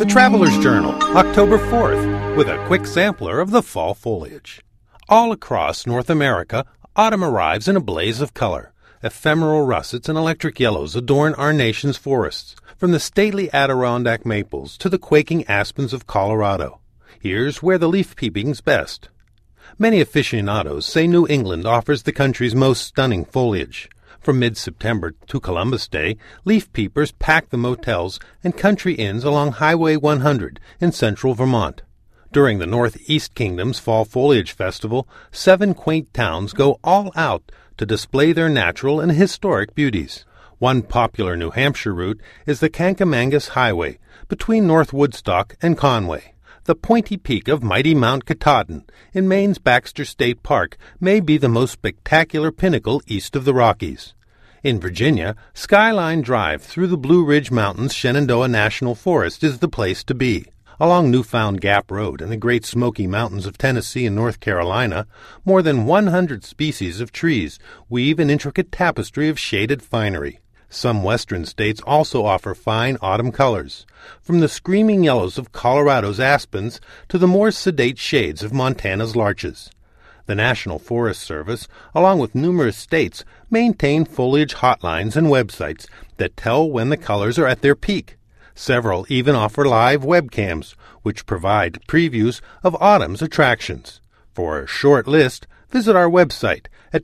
The Traveler's Journal, October 4th, with a quick sampler of the fall foliage. All across North America, autumn arrives in a blaze of color. Ephemeral russets and electric yellows adorn our nation's forests, from the stately Adirondack maples to the quaking aspens of Colorado. Here's where the leaf peeping's best. Many aficionados say New England offers the country's most stunning foliage. From mid-September to Columbus Day, leaf peepers pack the motels and country inns along Highway 100 in central Vermont. During the Northeast Kingdom's Fall Foliage Festival, 7 quaint towns go all out to display their natural and historic beauties. One popular New Hampshire route is the Kankamangas Highway between North Woodstock and Conway. The pointy peak of mighty Mount Katahdin in Maine's Baxter State Park may be the most spectacular pinnacle east of the Rockies. In Virginia, Skyline Drive through the Blue Ridge Mountains Shenandoah National Forest is the place to be. Along Newfound Gap Road and the Great Smoky Mountains of Tennessee and North Carolina, more than 100 species of trees weave an intricate tapestry of shaded finery. Some western states also offer fine autumn colors, from the screaming yellows of Colorado's aspens to the more sedate shades of Montana's larches. The National Forest Service, along with numerous states, maintain foliage hotlines and websites that tell when the colors are at their peak. Several even offer live webcams, which provide previews of autumn's attractions. For a short list, visit our website at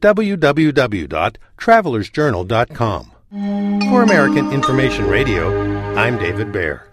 www.travelersjournal.com. For American Information Radio, I'm David Baer.